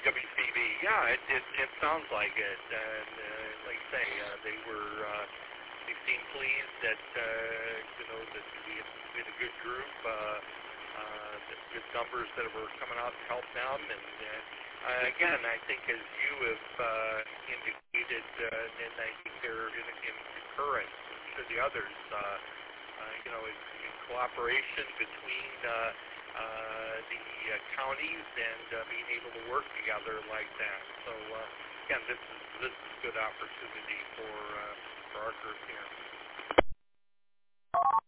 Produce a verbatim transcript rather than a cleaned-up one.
W C B. Yeah, it, it it sounds like it. And uh, like I say, uh, they were uh, they seemed pleased that uh, you know that we had, we had a good group, uh, uh, good numbers that were coming out to help them. And uh, again, I think as you have uh, indicated, uh, and I think they're in, in concurrence to the others. Uh, uh, you know, in, in cooperation between. Uh, Uh, the uh, counties and uh, being able to work together like that. So uh, again, this is this is a good opportunity for uh, for our group here.